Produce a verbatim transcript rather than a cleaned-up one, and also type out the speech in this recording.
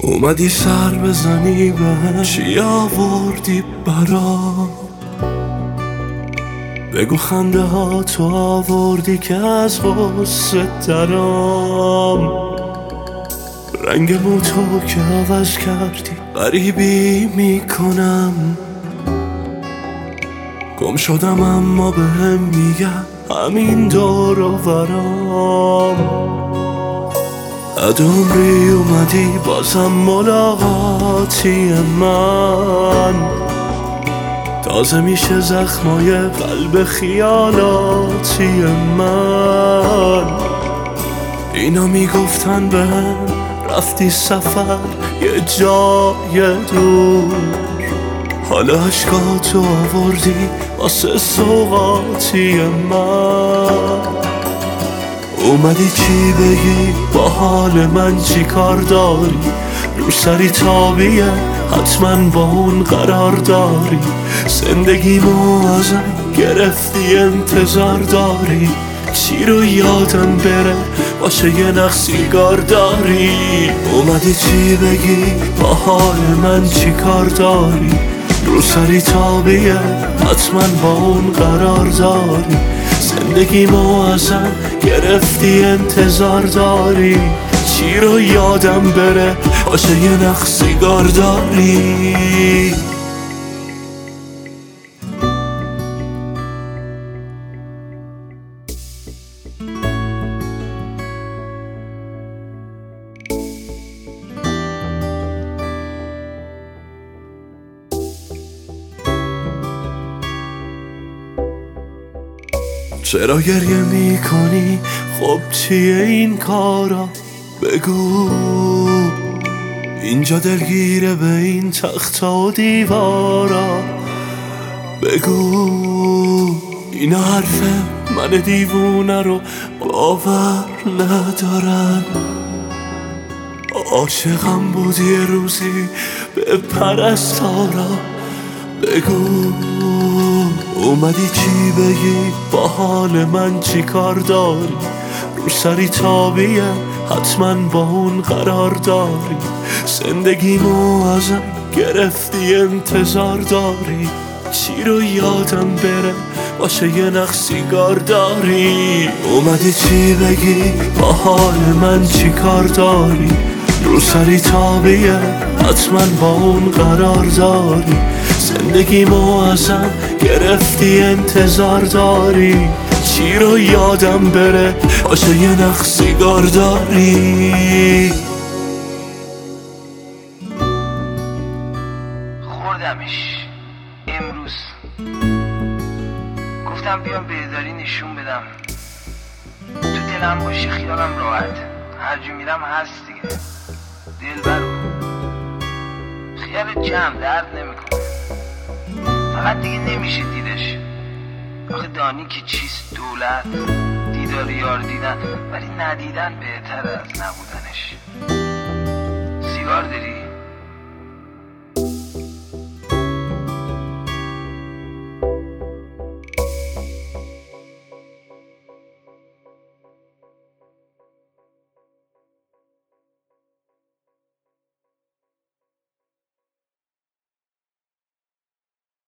اومدی سر بزنی به چی آوردی برام، بگو خنده ها تو آوردی که از غصه درام، رنگ مو تو که عوض کردی غریبی میکنم، گم شدم اما بهم میگم همین دور و برام. بعد عمری اومدی بازم ملاقاتی من، تازه میشه زخمای قلب خیالاتی من. اینا میگفتن بهم رفتی سفر یه جای دور، حالا عشقاتو آوردی واسه سوغاتی من. اومدی چی بگی با حال من چی کار داری، رو سری تابیه حتما با اون قرار داری، زندگیمو ازم گرفتی انتظار داری، چی رو یادم بره باشه یه نخ سیگار داری. اومدی چی بگی با حال من چی کار داری، رو سری تابیه حتما با اون قرار داری، زندگیمو ازم گرفتی انتظار داری، چی رو یادم بره باشه یه نخ سیگار داری. چرا گریه میکنی؟ خب چیه این کارا؟ بگو اینجا دلگیره به این تخت و دیوارا. بگو اینا حرفه من دیوونه رو باور ندارن، عاشقم بودی یه روزی به پرستارا. بگو اومدی چی بگی با حال من چی کار داری، رو سری تابیه حتما با اون قرار داری، زندگیمو ازم گرفتی انتظار داری، چی رو یادم بره باشه یه نخ سیگار داری. اومدی چی بگی با حال من چی کار داری، رو سری تابیه حتما با اون قرار داری، زندگیمو ازم گرفتی انتظار داری، چی رو یادم بره باشه یه نخ سیگار داری. خوردمش امروز، گفتم بیام بهداری نشون بدم، تو دلم باشه خیالم راحت، هر جا میرم هست دیگه. دلبرو خیال جمع درد نمیکنه، فقط دیگه نمیشه دیدش. آخه دانی که چیست دولت، دیدار یار دیدن، ولی ندیدن بهتر از نبودنش. سیگار داری؟